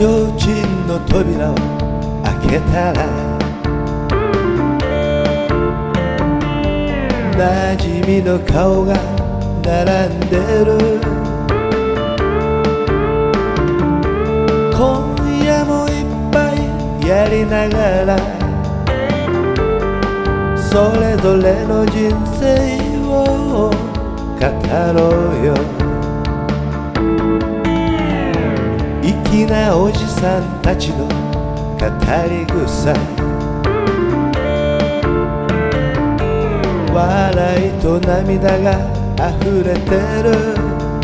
提灯の扉を開けたら馴染みの顔が並んでる。今夜もいっぱいやりながらそれぞれの人生を語ろうよ。粋なおじさんたちの語り草、笑いと涙が溢れてる。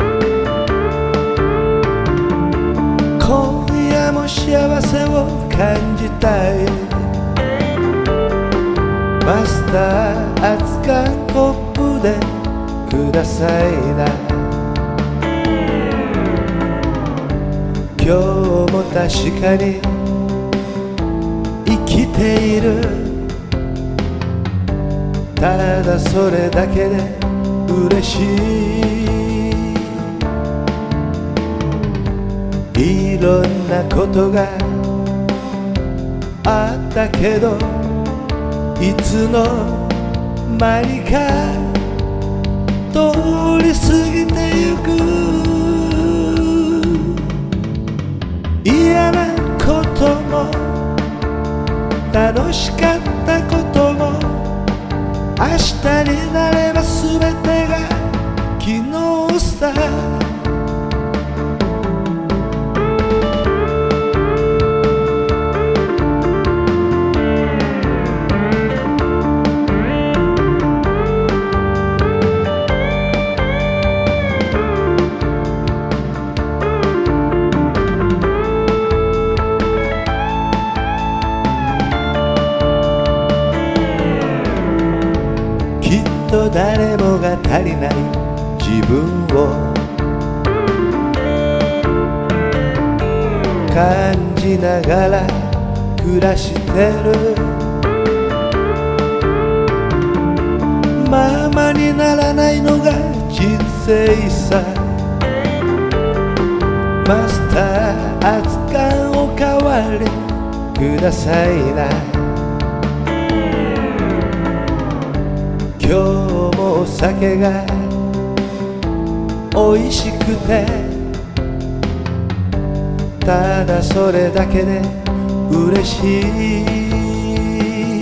今夜も幸せを感じたい。マスター熱燗コップでくださいな。今日も確かに生きている。ただそれだけで嬉しい。いろんなことがあったけどいつの間にか通り過ぎてゆく。嫌なことも楽しかったことも明日になれば全てが昨日さ。きっと誰もが足りない自分を感じながら暮らしてる。ままにならないのが人生さ。マスター熱燗おかわりくださいな。今日もお酒が美味しくてただそれだけで嬉しい。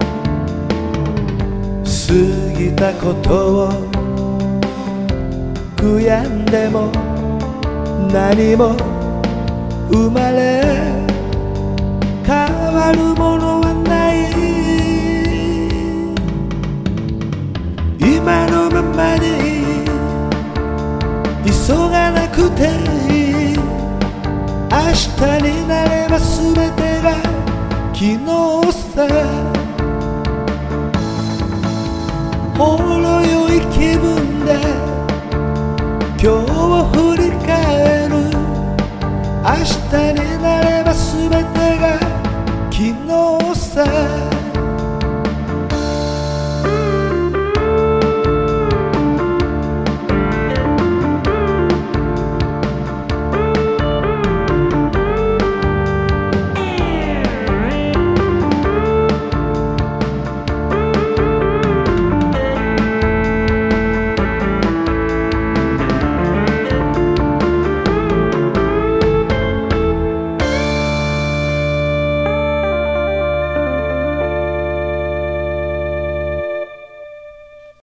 過ぎたことを悔やんでも何も生まれ変わるものはない。今のままでいい。急がなくていい。明日になれば全てが昨日さ。ほろ酔い気分で今日を振り返る。明日になれば全てが